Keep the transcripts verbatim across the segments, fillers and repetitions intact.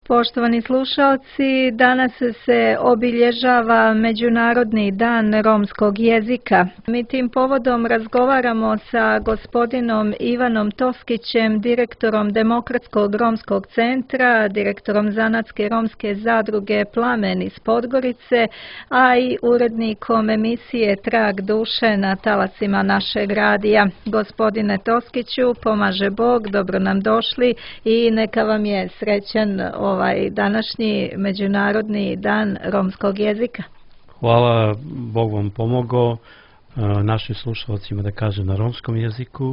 Poštovani slušalci, danas se obilježava Međunarodni dan romskog jezika. Mi tim povodom razgovaramo sa gospodinom Ivanom Toskićem, direktorom Demokratskog romskog centra, direktorom Zanatske romske zadruge Plamen iz Podgorice, a i urednikom emisije Trag duše na talasima našeg radija. Gospodine Toskiću, pomaže Bog, dobro nam došli i neka vam je srećan ovaj današnji Međunarodni dan romskog jezika. Hvala, Bog vam pomogao našim slušalcima da kažem na romskom jeziku.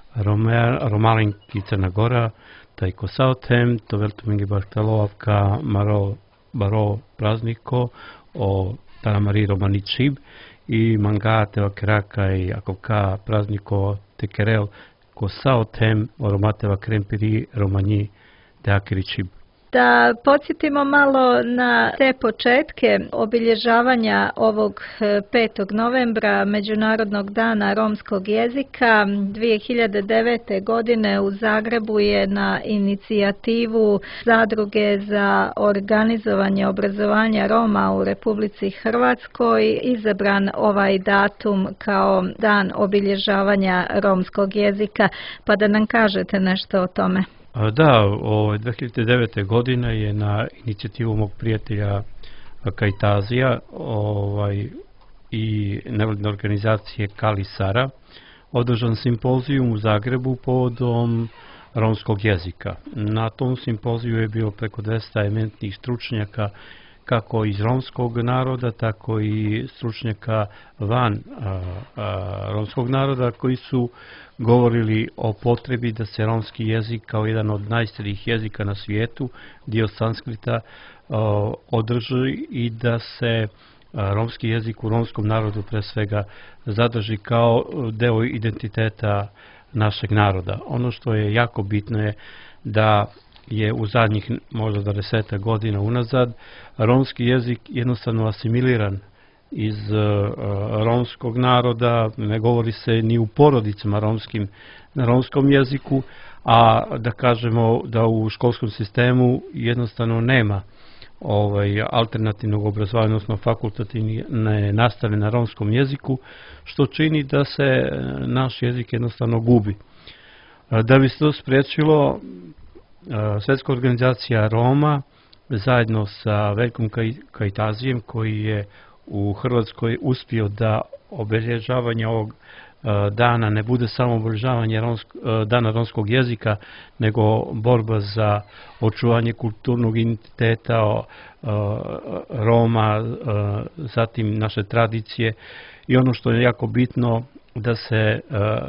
Romalinki Crna Gora, tajko sautem, to veltumingi bartelovka maro baro prazniko o taramari romaničib i manga teva kraka i akovka prazniko tekerel ko sautem oromateva krempiri romanji teakiričib. Da podsjetimo malo na te početke obilježavanja ovog petog novembra Međunarodnog dana romskog jezika. dvije hiljade devete. godine u Zagrebu je na inicijativu Zadruge za organizovanje obrazovanja Roma u Republici Hrvatskoj izabran ovaj datum kao dan obilježavanja romskog jezika, pa da nam kažete nešto o tome. Da, ovaj, dvije hiljade devete. godine je na inicijativu mog prijatelja Kajtazija ovaj, i nevladine organizacije Kalisara održan simpozijum u Zagrebu povodom romskog jezika. Na tom simpoziju je bilo preko dvesta eminentnih stručnjaka kako iz romskog naroda, tako i stručnjaka van a, a, romskog naroda koji su govorili o potrebi da se romski jezik kao jedan od najstarijih jezika na svijetu, dio sanskrita, a, održi i da se a, romski jezik u romskom narodu pre svega zadrži kao deo identiteta našeg naroda. Ono što je jako bitno je da je u zadnjih možda dvadesetak godina unazad romski jezik jednostavno asimiliran iz uh, romskog naroda, ne govori se ni u porodicama romskim, na romskom jeziku, a da kažemo da u školskom sistemu jednostavno nema ovaj, alternativnog obrazovanja, odnosno fakultativne nastave na romskom jeziku, što čini da se naš jezik jednostavno gubi. Da bi se to spriječilo, Svjetska organizacija Roma zajedno sa Veljkom Kajtazijem, koji je u Hrvatskoj uspio da obilježavanje ovog dana ne bude samo obilježavanje dana romskog jezika, nego borba za očuvanje kulturnog identiteta Roma, zatim naše tradicije i ono što je jako bitno da se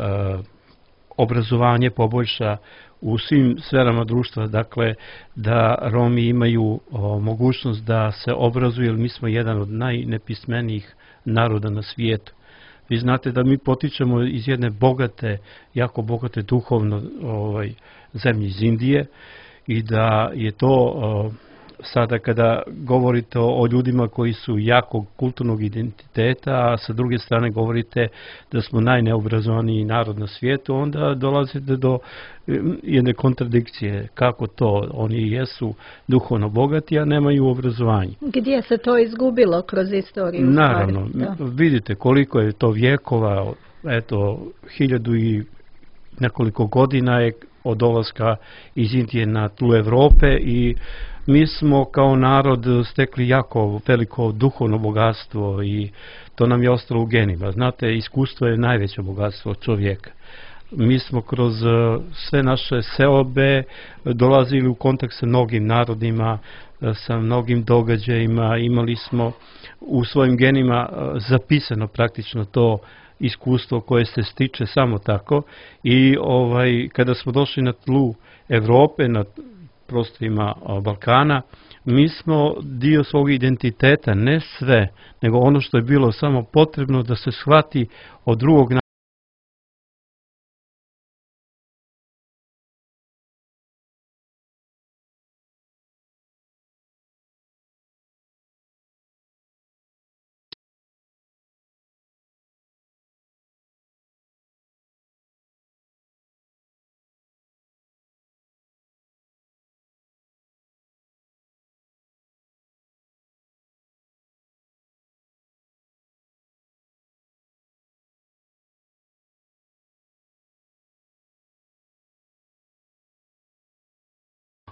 obrazovanje poboljša u svim sferama društva, dakle da Romi imaju o, mogućnost da se obrazuju, jer mi smo jedan od najnepismenijih naroda na svijetu. Vi znate da mi potičemo iz jedne bogate, jako bogate duhovno ovaj, zemlje iz Indije i da je to o, sada kada govorite o, o ljudima koji su jakog kulturnog identiteta, a sa druge strane govorite da smo najneobrazovaniji narod na svijetu, onda dolazite do jedne kontradikcije. Kako to? Oni jesu duhovno bogati, a nemaju obrazovanje. Gdje se to izgubilo kroz istoriju? Naravno, vidite koliko je to vjekova, eto, hiljadu i nekoliko godina je od dolaska iz Indije na tlu Evrope i mi smo kao narod stekli jako veliko duhovno bogatstvo i to nam je ostalo u genima. Znate, iskustvo je najveće bogatstvo čovjeka. Mi smo kroz sve naše seobe dolazili u kontakt sa mnogim narodima, sa mnogim događajima, imali smo u svojim genima zapisano praktično to iskustvo koje se stiče samo tako i ovaj, kada smo došli na tlu Evrope, na prostorima Balkana, mi smo dio svog identiteta, ne sve, nego ono što je bilo samo potrebno da se shvati od drugog naroda.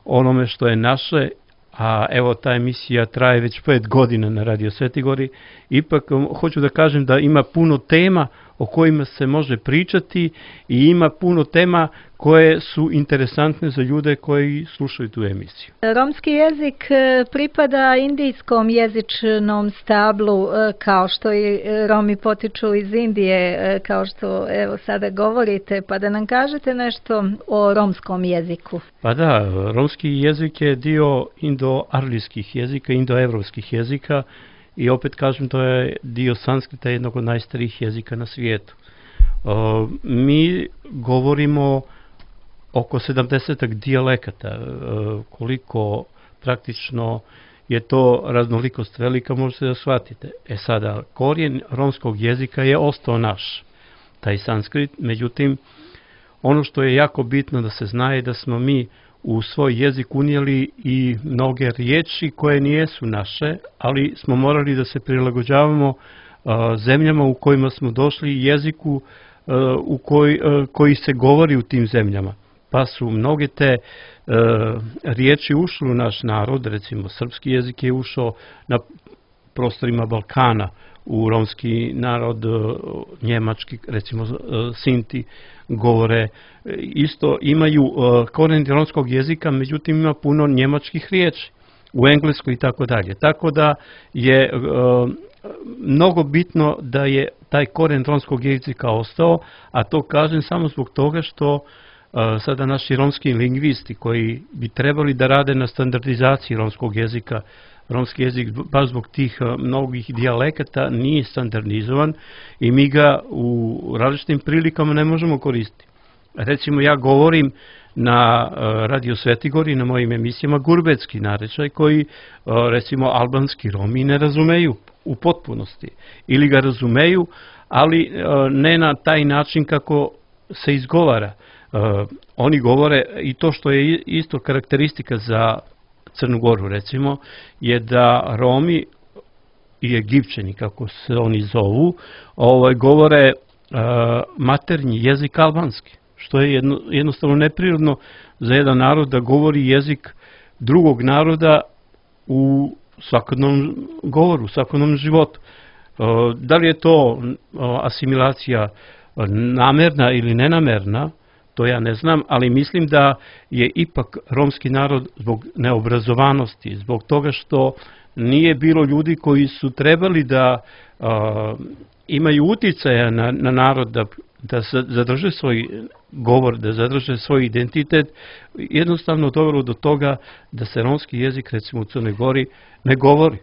onome što je naše, a evo ta emisija traje već pet godina na Radio Svetoj Gori, ipak hoću da kažem da ima puno tema o kojima se može pričati i ima puno tema koje su interesantne za ljude koji slušaju tu emisiju. Romski jezik pripada indijskom jezičnom stablu, kao što i Romi potiču iz Indije, kao što evo sada govorite, pa da nam kažete nešto o romskom jeziku. Pa da, romski jezik je dio indo-arlijskih jezika, indo-evropskih jezika, i opet kažem, to je dio sanskrita, jednog od najstarijih jezika na svijetu. Uh, mi govorimo oko sedamdesetak dijalekata. Uh, koliko praktično je to raznolikost velika, možete da shvatite. E sada, korijen romskog jezika je ostao naš, taj sanskrit. Međutim, ono što je jako bitno da se zna je da smo mi u svoj jezik unijeli i mnoge riječi koje nijesu naše, ali smo morali da se prilagođavamo uh, zemljama u kojima smo došli i jeziku uh, u koji, uh, koji se govori u tim zemljama. Pa su mnoge te uh, riječi ušle u naš narod, recimo srpski jezik je ušao na prostorima Balkana, u romski narod, njemački, recimo Sinti govore, isto imaju korijen romskog jezika, međutim ima puno njemačkih riječi u engleskoj i tako dalje. Tako da je mnogo bitno da je taj korijen romskog jezika ostao, a to kažem samo zbog toga što sada naši romski lingvisti koji bi trebali da rade na standardizaciji romskog jezika, romski jezik baš zbog tih mnogih dijalekata nije standardizovan i mi ga u različitim prilikama ne možemo koristiti. Recimo ja govorim na Radio Svetoj Gori, na mojim emisijama gurbetski narečaj koji recimo albanski Romi ne razumeju u potpunosti ili ga razumeju, ali ne na taj način kako se izgovara. Oni govore i to što je isto karakteristika za Crnu Goru, recimo, je da Romi i Egipćani, kako se oni zovu, ovaj, govore uh, maternji jezik albanski, što je jedno, jednostavno neprirodno za jedan narod da govori jezik drugog naroda u svakodnevnom govoru, u svakodnevnom životu. Uh, da li je to uh, asimilacija namerna ili nenamerna, to ja ne znam, ali mislim da je ipak romski narod zbog neobrazovanosti, zbog toga što nije bilo ljudi koji su trebali da a, imaju uticaja na, na narod, da, da zadrže svoj govor, da zadrže svoj identitet, jednostavno dovelo do toga da se romski jezik, recimo u Crnoj Gori, ne govori.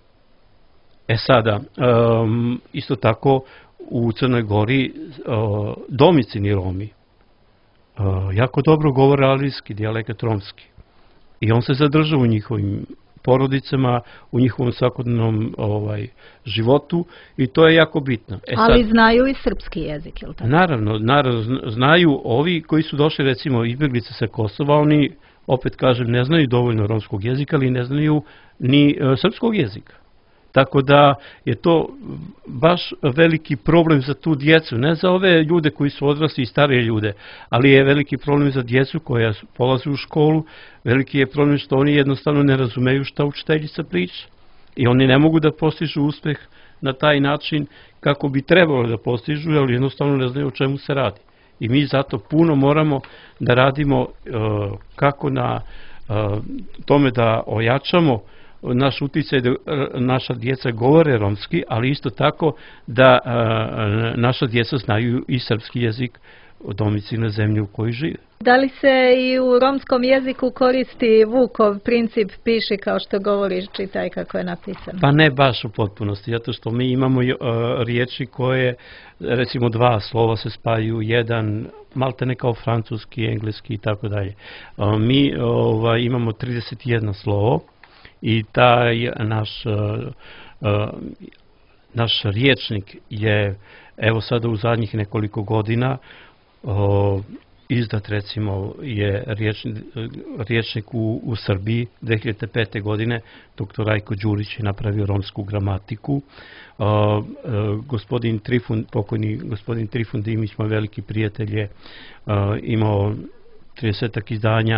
E sada, um, isto tako u Crnoj Gori uh, domicilni Romi Uh, jako dobro govore alijski dijalekt romski i on se zadrža u njihovim porodicama, u njihovom svakodnevnom ovaj, životu i to je jako bitno. E sad, ali znaju i srpski jezik, je li tako? Naravno, naravno, znaju ovi koji su došli, recimo, izbjeglice sa Kosova, oni, opet kažem, ne znaju dovoljno romskog jezika, ali ne znaju ni uh, srpskog jezika. Tako da je to baš veliki problem za tu djecu, ne za ove ljude koji su odrasli i starije ljude, ali je veliki problem za djecu koja polaze u školu, veliki je problem što oni jednostavno ne razumeju šta učiteljica priča i oni ne mogu da postižu uspeh na taj način kako bi trebalo da postižu, ali jednostavno ne znaju o čemu se radi. I mi zato puno moramo da radimo uh, kako na uh, tome da ojačamo naš uticaj da naša djeca govore romski, ali isto tako da a, naša djeca znaju i srpski jezik od domicilne zemlje u kojoj žive. Da li se i u romskom jeziku koristi Vukov princip piši kao što govoriš, čitaj kako je napisano? Pa ne baš u potpunosti, zato što mi imamo uh, riječi koje, recimo dva slova se spajaju, jedan maltene kao francuski, engleski i tako dalje. Mi ovaj, imamo trideset jedno slovo i taj naš, uh, uh, naš riječnik je, evo sada u zadnjih nekoliko godina, uh, izdat recimo je riječnik, riječnik u, u Srbiji dve hiljade pete. godine, doktor Rajko Đurić je napravio romsku gramatiku. Uh, uh, gospodin Trifun, pokojni gospodin Trifun Dimić, moj veliki prijatelj, je uh, imao tridesetak izdanja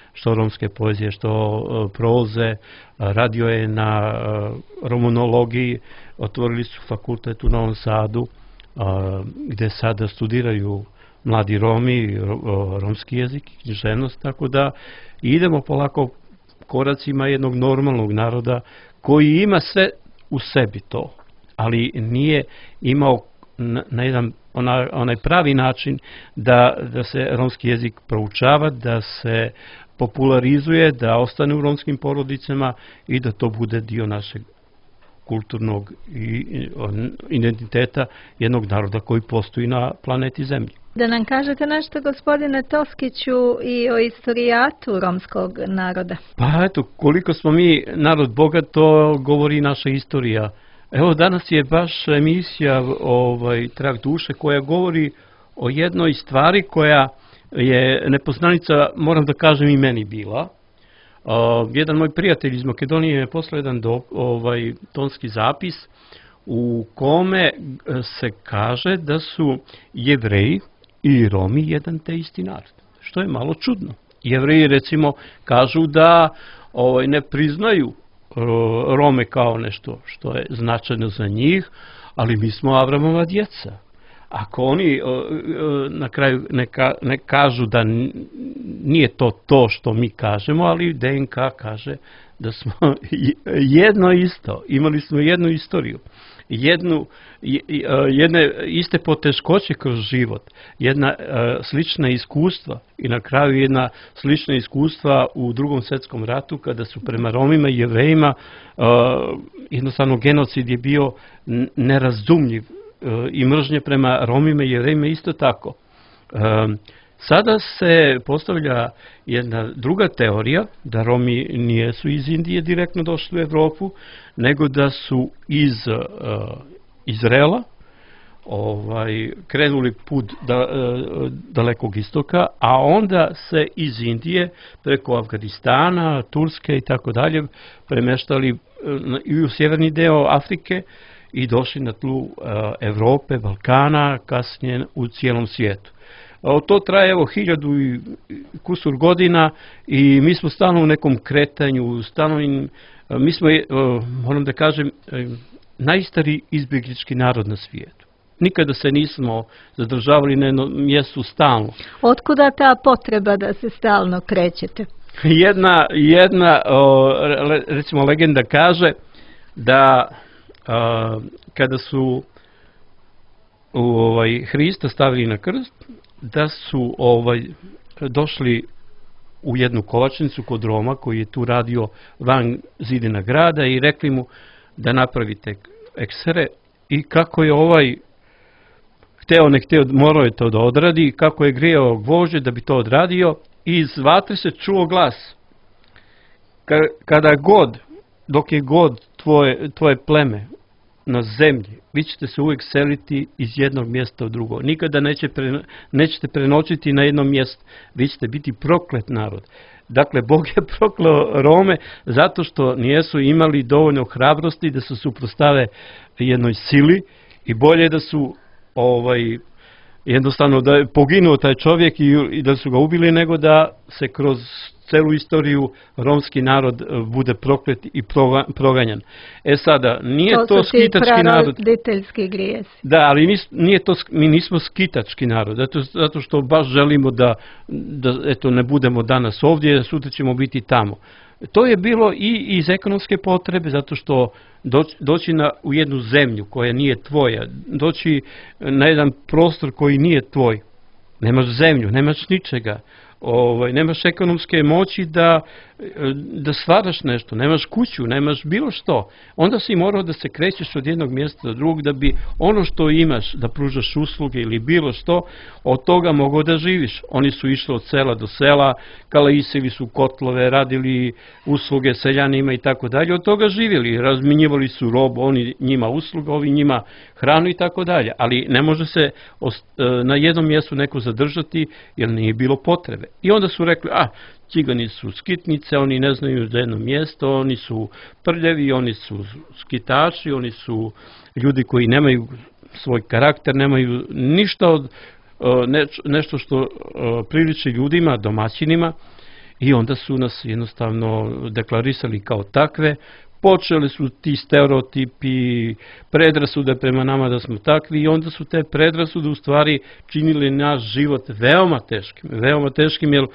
što romske poezije, što proze, radio je na romanologiji, otvorili su fakultet u Novom Sadu, gde sada studiraju mladi Romi, romski jezik i književnost, tako da idemo polako koracima jednog normalnog naroda koji ima sve u sebi to, ali nije imao na jedan onaj, onaj pravi način da, da se romski jezik proučava, da se popularizuje, da ostane u romskim porodicama i da to bude dio našeg kulturnog i identiteta jednog naroda koji postoji na planeti Zemlji. Da nam kažete nešto, gospodine Toskiću, i o istorijatu romskog naroda. Pa eto, koliko smo mi narod bogat, to govori naša istorija. Evo, danas je baš emisija ovaj, Trag duše koja govori o jednoj stvari koja je nepoznanica, moram da kažem, i meni bila. Uh, jedan moj prijatelj iz Makedonije je poslao jedan do, ovaj, tonski zapis u kome se kaže da su Jevreji i Romi jedan te isti narod, što je malo čudno. Jevreji recimo kažu da ovaj, ne priznaju uh, Rome kao nešto što je značajno za njih, ali mi smo Avramova djeca. Ako oni uh, uh, na kraju ne, ka, ne kažu da nije to to što mi kažemo, ali D N K kaže da smo jedno isto, imali smo jednu istoriju, jednu, jedne iste poteškoće kroz život, jedna slična iskustva i na kraju jedna slična iskustva u Drugom svjetskom ratu kada su prema Romima i Jevrejima jednostavno genocid je bio nerazumljiv i mržnje prema Romima i Jevrejima isto tako. Sada se postavlja jedna druga teorija, da Romi nijesu iz Indije direktno došli u Evropu, nego da su iz uh, Izraela ovaj, krenuli put da, uh, dalekog istoka, a onda se iz Indije preko Afganistana, Turske i tako dalje premeštali uh, i u sjeverni deo Afrike i došli na tlu uh, Evrope, Balkana, kasnije u cijelom svijetu. To traje evo hiljadu i kusur godina i mi smo stalno u nekom kretanju, stalno in, mi smo, moram da kažem, najstariji izbjeglički narod na svijetu. Nikada se nismo zadržavali na jednom mjestu stalno. Otkuda ta potreba da se stalno krećete? Jedna, jedna recimo legenda kaže da kada su u, ovaj, Hrista stavili na krst, da su ovaj, došli u jednu kovačnicu kod Roma koji je tu radio van zidina grada i rekli mu da napravite eksere i kako je ovaj hteo, ne hteo, morao je to da odradi, kako je grijao gvožđe da bi to odradio i iz vatre se čuo glas. Kada god, dok je god tvoje, tvoje pleme na zemlji, vi ćete se uvijek seliti iz jednog mjesta u drugo. Nikada neće pre, nećete prenoćiti na jednom mjestu. Vi ćete biti proklet narod. Dakle, Bog je prokleo Rome zato što nijesu imali dovoljno hrabrosti da se suprotstave jednoj sili i bolje da su ovaj, jednostavno da je poginuo taj čovjek i, i da su ga ubili nego da se kroz celu istoriju romski narod bude proklet i proganjan. E sada, nije to, to skitački narod. To su ti praroditeljski grijesi. Da, ali nis, nije to, mi nismo skitački narod, zato, zato što baš želimo da, da eto, ne budemo danas ovdje, sutra ćemo biti tamo. To je bilo i iz ekonomske potrebe, zato što doći, doći na, u jednu zemlju koja nije tvoja, doći na jedan prostor koji nije tvoj, nemaš zemlju, nemaš ničega, ovaj, nemaš ekonomske moći da, da stvaraš nešto, nemaš kuću, nemaš bilo što, onda si morao da se krećeš od jednog mjesta do drugog da bi ono što imaš, da pružaš usluge ili bilo što, od toga mogao da živiš. Oni su išli od sela do sela, kalaisevi su kotlove, radili usluge seljanima i tako dalje, od toga živjeli, razminjivali su robu, oni njima usluga, ovi njima hranu i tako dalje, ali ne može se na jednom mjestu neko zadržati jer nije bilo potrebe. I onda su rekli, a, Cigani su skitnice, oni ne znaju za jedno mjesto, oni su prljavi, oni su skitači, oni su ljudi koji nemaju svoj karakter, nemaju ništa od ne, nešto što priliči ljudima, domaćinima i onda su nas jednostavno deklarisali kao takve. Počeli su ti stereotipi, predrasude prema nama da smo takvi i onda su te predrasude u stvari činili naš život veoma teškim. Veoma teškim jer e,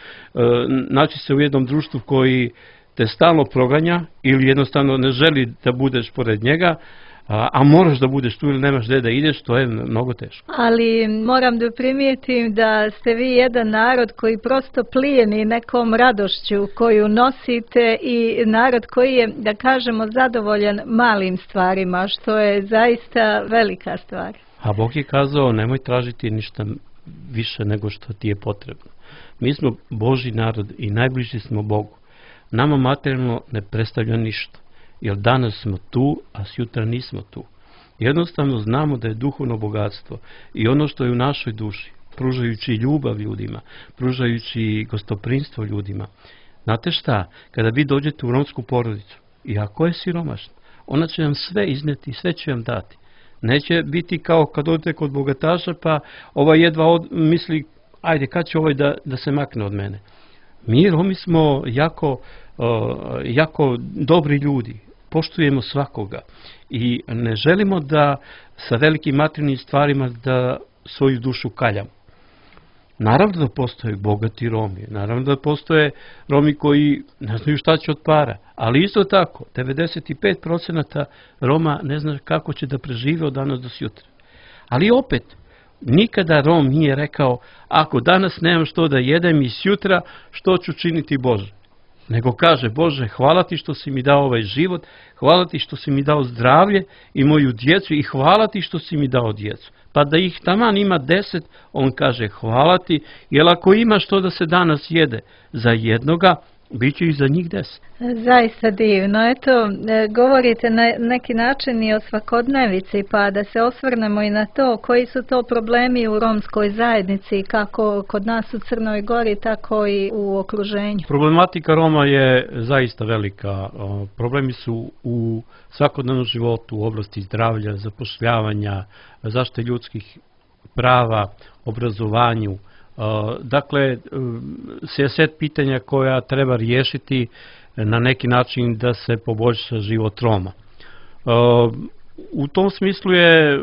naći se u jednom društvu koji te stalno proganja ili jednostavno ne želi da budeš pored njega, a, a moraš da budeš tu ili nemaš gde da ideš, to je mnogo teško. Ali moram da primijetim da ste vi jedan narod koji prosto plijeni nekom radošću koju nosite i narod koji je, da kažemo, zadovoljan malim stvarima, što je zaista velika stvar. A Bog je kazao, nemoj tražiti ništa više nego što ti je potrebno. Mi smo Božji narod i najbliži smo Bogu. Nama materijalno ne predstavlja ništa, jer danas smo tu, a sutra nismo tu. Jednostavno znamo da je duhovno bogatstvo i ono što je u našoj duši, pružajući ljubav ljudima, pružajući gostoprimstvo ljudima. Znate šta, kada vi dođete u romsku porodicu, i ako je siromašna, ona će vam sve izneti, sve će vam dati. Neće biti kao kad odete kod bogataša, pa ovaj jedva od, misli, ajde, kad će ovaj da, da se makne od mene. Mi Romi smo jako, uh, jako dobri ljudi, poštujemo svakoga i ne želimo da sa velikim materijalnim stvarima da svoju dušu kaljamo. Naravno da postoje bogati Romi, naravno da postoje Romi koji ne znaju šta će od para, ali isto tako, devedeset pet posto Roma ne zna kako će da prežive od danas do sutra. Ali opet, nikada Rom nije rekao, ako danas nemam što da jedem i sutra, što ću činiti Bože? Nego kaže, Bože, hvala ti što si mi dao ovaj život, hvala ti što si mi dao zdravlje i moju djecu i hvala ti što si mi dao djecu. Pa da ih taman ima deset, on kaže hvala ti, jer ako ima što da se danas jede za jednoga, bit će i za njih deset. Zaista divno. Eto, govorite na neki način i o svakodnevici, pa da se osvrnemo i na to koji su to problemi u romskoj zajednici, kako kod nas u Crnoj Gori, tako i u okruženju. Problematika Roma je zaista velika. Problemi su u svakodnevnom životu, u oblasti zdravlja, zapošljavanja, zaštite ljudskih prava, obrazovanju. Dakle, set pitanja koja treba riješiti na neki način da se poboljša život Roma. U tom smislu je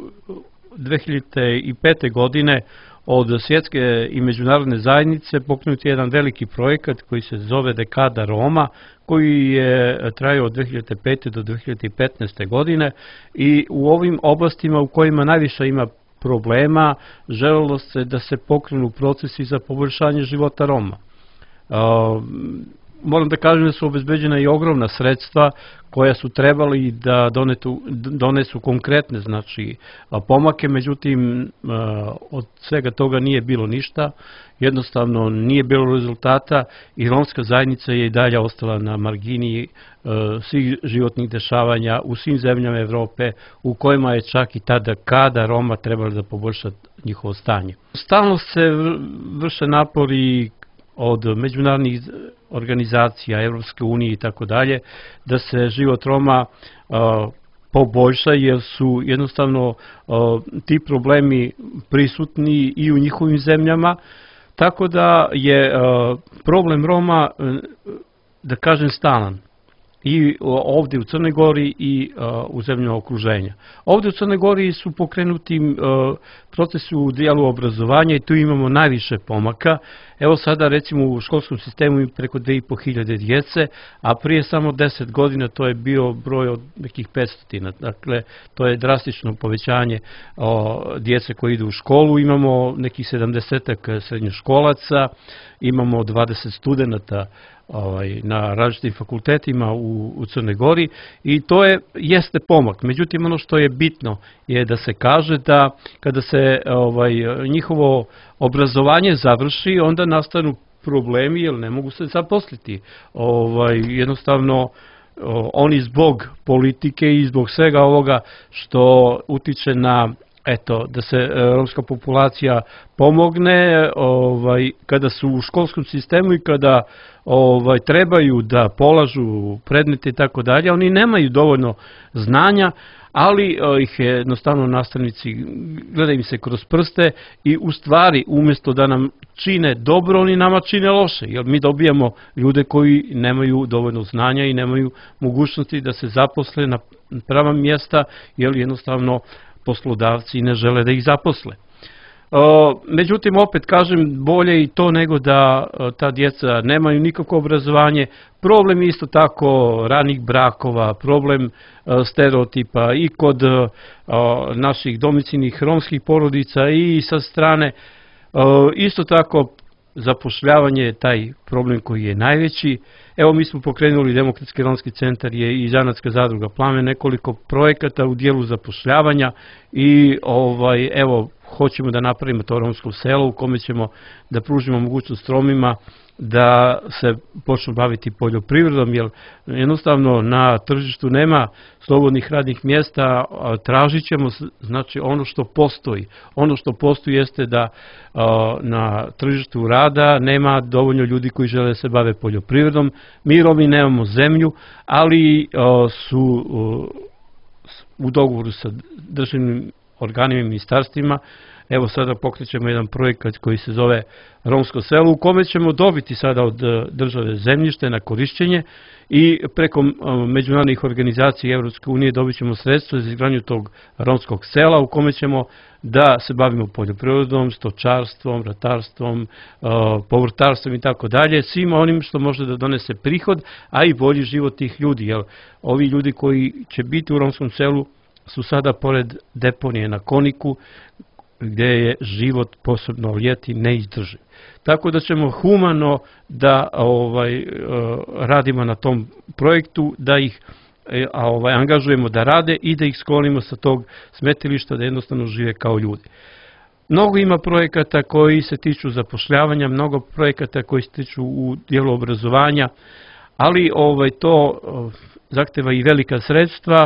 dve hiljade pete. godine od svjetske i međunarodne zajednice pokrenut jedan veliki projekat koji se zove Dekada Roma, koji je trajao od dve hiljade pete. do dve hiljade petnaeste. godine i u ovim oblastima u kojima najviše ima problema, želelo se da se pokrenu procesi za poboljšanje života Roma. Uh, moram da kažem da su obezbeđena i ogromna sredstva koja su trebali da donetu, donesu konkretne znači, pomake, međutim uh, od svega toga nije bilo ništa, jednostavno nije bilo rezultata i romska zajednica je i dalje ostala na margini uh, svih životnih dešavanja u svim zemljama Evrope u kojima je čak i tada kada Roma trebali da poboljša njihovo stanje. Stalno se vrše napori od međunarodnih organizacija, Evropske unije i tako dalje, da se život Roma uh, poboljša jer su jednostavno uh, ti problemi prisutni i u njihovim zemljama, tako da je uh, problem Roma, uh, da kažem, stalan. I ovdje u Crnoj Gori i uh, u zemljama okruženja. Ovdje u Crnoj Gori su pokrenuti uh, procesi u dijelu obrazovanja i tu imamo najviše pomaka. Evo sada recimo u školskom sistemu ima preko dve i po hiljade djece, a prije samo deset godina to je bio broj od nekih petsto. Dakle, to je drastično povećanje o, djece koji idu u školu. Imamo nekih sedamdesetak srednjoškolaca, imamo dvadeset studenata ovaj, na različitim fakultetima u, u Crnoj Gori i to je, jeste pomak. Međutim, ono što je bitno je da se kaže da kada se ovaj, njihovo obrazovanje završi, onda nastanu problemi jer ne mogu se zaposliti. Ovaj, jednostavno, oni zbog politike i zbog svega ovoga što utiče na eto, da se romska populacija pomogne ovaj, kada su u školskom sistemu i kada ovaj, trebaju da polažu predmete i tako dalje, oni nemaju dovoljno znanja, ali ih jednostavno nastavnici gledaju im se kroz prste i u stvari umjesto da nam čine dobro, oni nama čine loše, jer mi dobijamo ljude koji nemaju dovoljno znanja i nemaju mogućnosti da se zaposle na prava mjesta, jer jednostavno poslodavci ne žele da ih zaposle. Međutim, opet kažem, bolje i to nego da ta djeca nemaju nikakvo obrazovanje. Problem isto tako ranih brakova, problem stereotipa i kod naših domicilnih romskih porodica i sa strane. Isto tako zapošljavanje je taj problem koji je najveći. Evo, mi smo pokrenuli Demokratski romski centar je i Zanatska zadruga Plamen, nekoliko projekata u dijelu zapošljavanja i ovaj, evo, hoćemo da napravimo to romsko selo u kome ćemo da pružimo mogućnost Romima da se počnu baviti poljoprivredom, jer jednostavno na tržištu nema slobodnih radnih mjesta, tražit ćemo znači ono što postoji. Ono što postoji jeste da na tržištu rada nema dovoljno ljudi koji žele da se bave poljoprivredom. Mi Romi nemamo zemlju, ali su u dogovoru sa državnim organima i ministarstvima. Evo sada pokrećemo jedan projekat koji se zove Romsko selo, u kome ćemo dobiti sada od države zemljište na korišćenje i preko međunarodnih organizacija Evropske unije dobit ćemo sredstva za izgradnju tog romskog sela, u kome ćemo da se bavimo poljoprivredom, stočarstvom, ratarstvom, povrtarstvom i tako dalje, svima onim što može da donese prihod, a i bolji život tih ljudi, jer ovi ljudi koji će biti u romskom selu su sada pored deponije na Koniku, gdje je život posebno ljeti neizdrživ. Tako da ćemo humano da ovaj, radimo na tom projektu, da ih ovaj, angažujemo da rade i da ih sklonimo sa tog smetilišta da jednostavno žive kao ljudi. Mnogo ima projekata koji se tiču zapošljavanja, mnogo projekata koji se tiču u dijelu obrazovanja, ali ovaj, to zahteva i velika sredstva,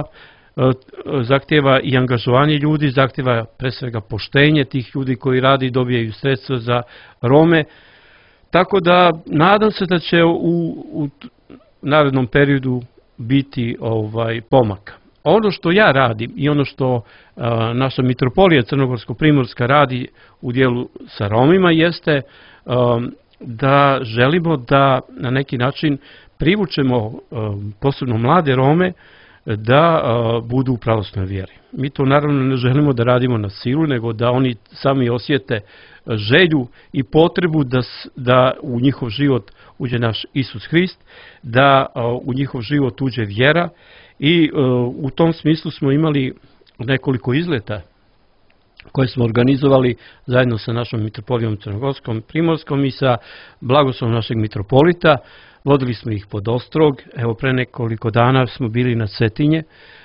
zahtjeva i angažovanje ljudi, zahtjeva pre svega poštenje tih ljudi koji radi i dobijaju sredstva za Rome. Tako da nadam se da će u, u narednom periodu biti ovaj pomaka. Ono što ja radim i ono što a, naša mitropolija Crnogorsko-Primorska radi u dijelu sa Romima jeste a, da želimo da na neki način privučemo a, posebno mlade Rome da a, budu u pravoslavnoj vjeri. Mi to naravno ne želimo da radimo na silu, nego da oni sami osjete želju i potrebu da, da u njihov život uđe naš Isus Hrist, da a, u njihov život uđe vjera i a, u tom smislu smo imali nekoliko izleta koje smo organizovali zajedno sa našom mitropolijom Crnogorskom, Primorskom i sa blagoslovom našeg mitropolita. Vodili smo ih pod Ostrog, evo pre nekoliko dana smo bili na Cetinje,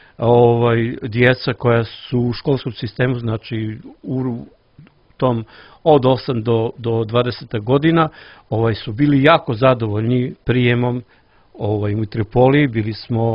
ovaj, djeca koja su u školskom sistemu, znači u tom od osam do, do dvadeset godina, ovaj, su bili jako zadovoljni prijemom ovaj, u mitropoliji, bili smo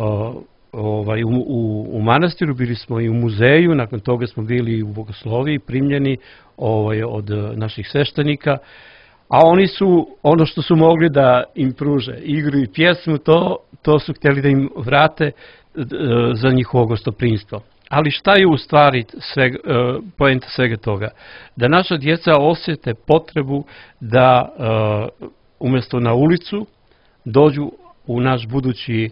ovaj, u, u, u manastiru, bili smo i u muzeju, nakon toga smo bili u bogosloviji, primljeni ovaj, od naših sveštenika. A oni su, ono što su mogli da im pruže, igru i pjesmu, to, to su htjeli da im vrate za njihovo gostoprimstvo. Ali šta je u stvari sve, poenta svega toga? Da naša djeca osjete potrebu da umjesto na ulicu dođu u naš budući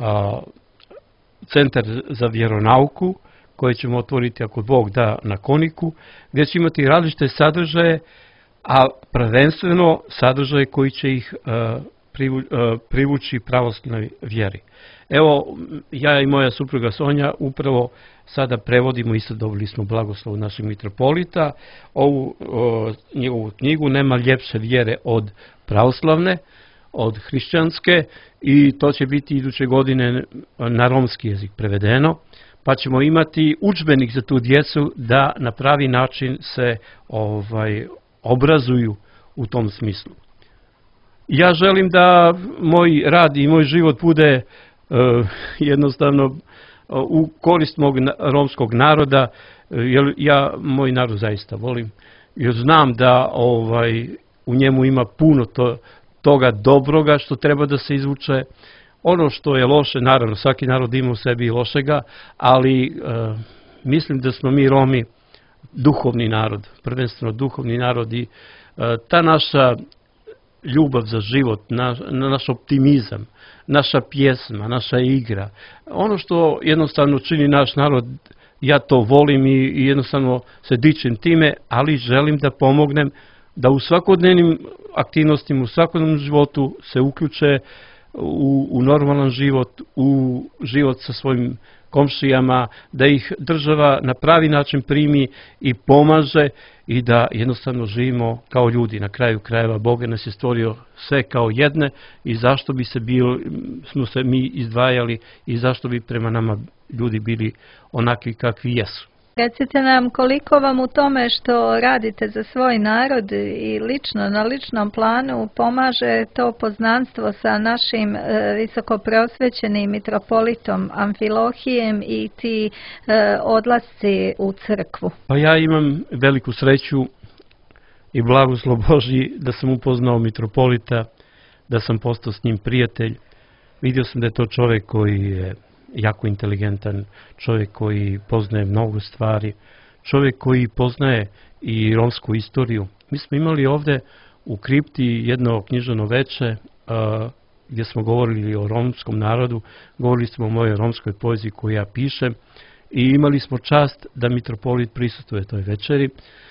centar za vjeronauku, koji ćemo otvoriti ako Bog da na Koniku, gdje će imati različite sadržaje, a prvenstveno sadržaje koji će ih uh, privu, uh, privući pravoslavnoj vjeri. Evo, ja i moja supruga Sonja upravo sada prevodimo, isto dobili smo blagoslov našeg mitropolita, ovu uh, njegovu knjigu Nema ljepše vjere od pravoslavne, od hrišćanske, i to će biti iduće godine na romski jezik prevedeno, pa ćemo imati udžbenik za tu djecu da na pravi način se ovaj, obrazuju u tom smislu. Ja želim da moj rad i moj život bude uh, jednostavno uh, u korist mog romskog naroda, jer ja moj narod zaista volim, jer znam da ovaj, u njemu ima puno to, toga dobroga što treba da se izvuče. Ono što je loše, naravno, svaki narod ima u sebi i lošega, ali e, mislim da smo mi Romi duhovni narod, prvenstveno duhovni narod i e, ta naša ljubav za život, naš, naš optimizam, naša pjesma, naša igra, ono što jednostavno čini naš narod, ja to volim i, i jednostavno se dičim time, ali želim da pomognem da u svakodnevnim aktivnostima, u svakodnevnom životu se uključe u, u normalan život, u život sa svojim komšijama, da ih država na pravi način primi i pomaže i da jednostavno živimo kao ljudi. Na kraju krajeva Bog nas je stvorio sve kao jedne i zašto bi se bili, smo se mi izdvajali i zašto bi prema nama ljudi bili onakvi kakvi jesu. Recite nam koliko vam u tome što radite za svoj narod i lično, na ličnom planu pomaže to poznanstvo sa našim e, visokopreosvećenim mitropolitom Amfilohijem i ti e, odlasci u crkvu? Pa ja imam veliku sreću i blagoslov Božji da sam upoznao mitropolita, da sam postao s njim prijatelj. Vidio sam da je to čovjek koji je jako inteligentan, čovjek koji poznaje mnogo stvari, čovjek koji poznaje i romsku istoriju. Mi smo imali ovde u kripti jedno književno veče a, gdje smo govorili o romskom narodu, govorili smo o mojoj romskoj poeziji koju ja pišem i imali smo čast da mitropolit prisustuje toj večeri.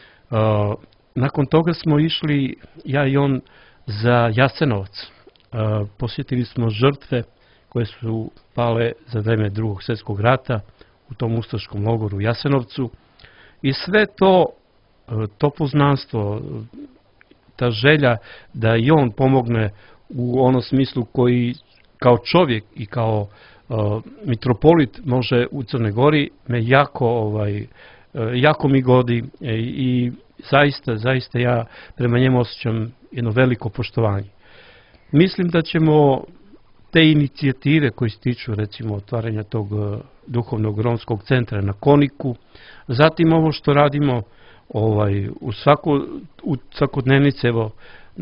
A, nakon toga smo išli, ja i on, za Jasenovac. A, posjetili smo žrtve koje su pale za vreme Drugog svjetskog rata u tom ustaškom logoru u Jasenovcu. I sve to, to poznanstvo, ta želja da i on pomogne u onom smislu koji kao čovjek i kao uh, mitropolit može u Crnoj Gori, me jako, ovaj, jako mi godi i, i zaista, zaista ja prema njemu osjećam jedno veliko poštovanje. Mislim da ćemo te inicijative koje se tiču recimo otvaranja tog uh, duhovnog romskog centra na Koniku, zatim ovo što radimo ovaj, u, svako, u svakodnevnici, evo,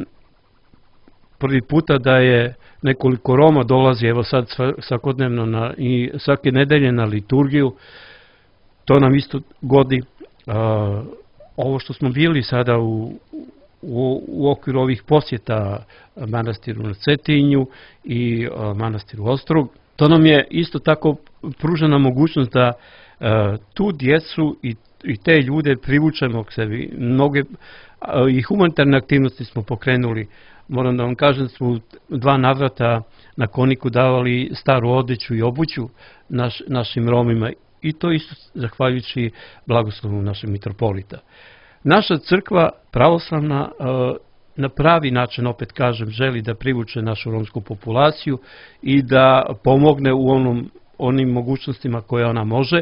prvi puta da je nekoliko Roma dolazi, evo sad svakodnevno na, i svake nedelje na liturgiju, to nam isto godi. Uh, ovo što smo bili sada u U, u okviru ovih posjeta manastiru na Cetinju i uh, manastiru Ostrog, to nam je isto tako pružena mogućnost da uh, tu djecu i, i te ljude privučemo k sebi. Mnoge uh, i humanitarne aktivnosti smo pokrenuli. Moram da vam kažem da smo dva navrata na Koniku davali staru odeću i obuću naš, našim Romima i to isto zahvaljujući blagoslovu našeg mitropolita. Naša crkva pravoslavna na pravi način, opet kažem, želi da privuče našu romsku populaciju i da pomogne u onom, onim mogućnostima koje ona može.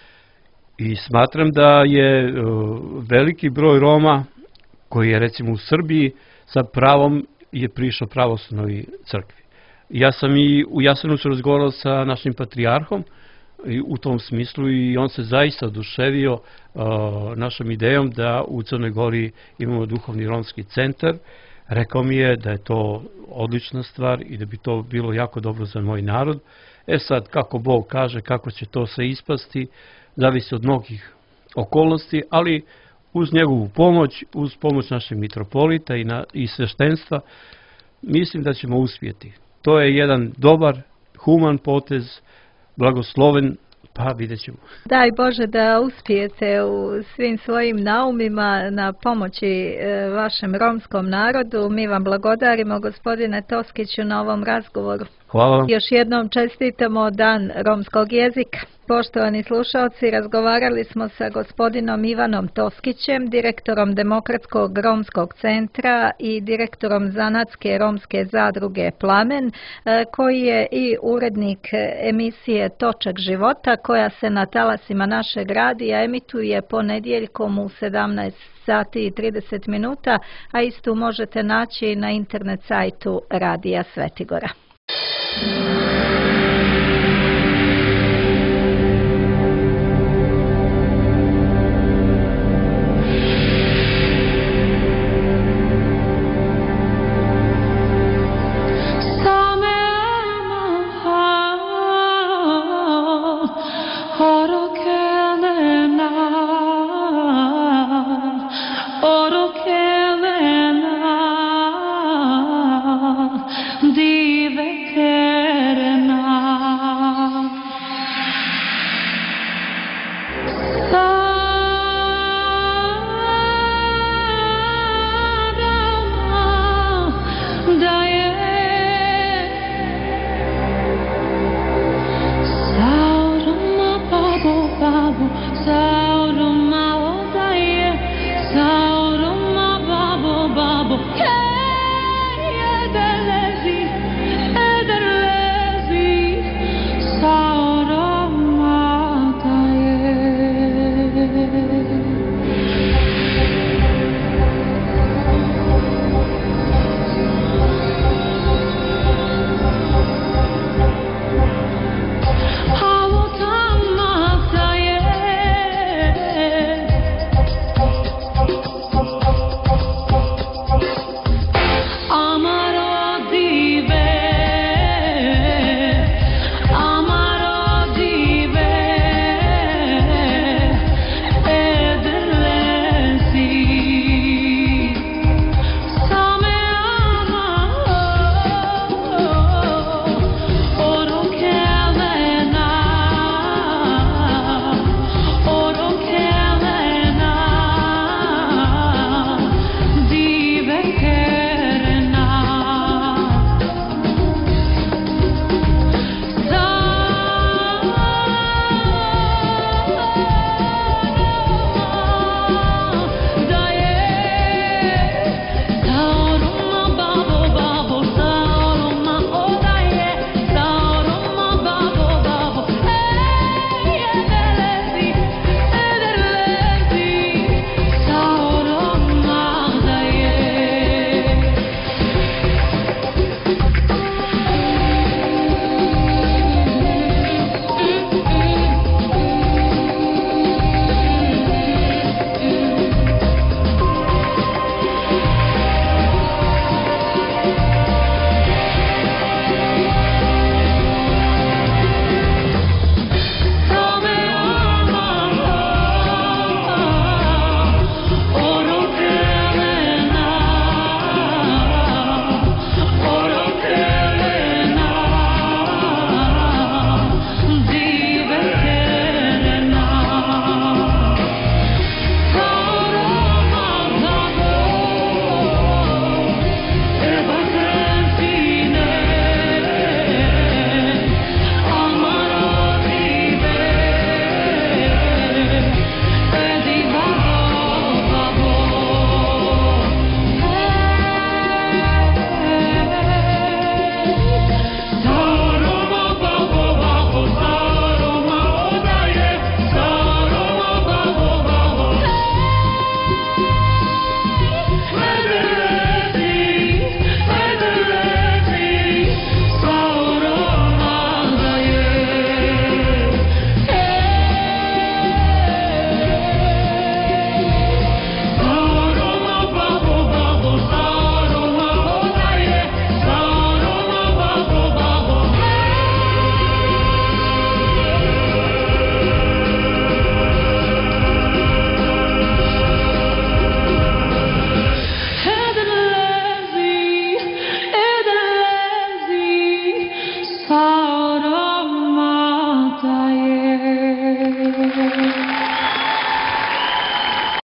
I smatram da je veliki broj Roma koji je recimo u Srbiji sa pravom je prišao pravoslavnoj crkvi. Ja sam i u Jasenovcu razgovarao sa našim patrijarhom u tom smislu i on se zaista oduševio uh, našom idejom da u Crnoj Gori imamo duhovni romski centar. Rekao mi je da je to odlična stvar i da bi to bilo jako dobro za moj narod. E sad, kako Bog kaže, kako će to sve ispasti, zavisi od mnogih okolnosti, ali uz njegovu pomoć, uz pomoć našeg mitropolita i, na, i sveštenstva, mislim da ćemo uspjeti. To je jedan dobar, human potez, blagosloven, pa vidjet ćemo. Daj Bože da uspijete u svim svojim naumima na pomoći vašem romskom narodu. Mi vam blagodarimo, gospodine Toskiću, na ovom razgovoru. Hvala vam. Još jednom čestitamo Dan romskog jezika. Poštovani slušalci, razgovarali smo sa gospodinom Ivanom Toskićem, direktorom Demokratskog romskog centra i direktorom Zanatske romske zadruge Plamen, koji je i urednik emisije Točak života, koja se na talasima našeg radija emituje ponedjeljkom u sedamnaest sati i trideset minuta, a istu možete naći na internet sajtu Radija Svetigora.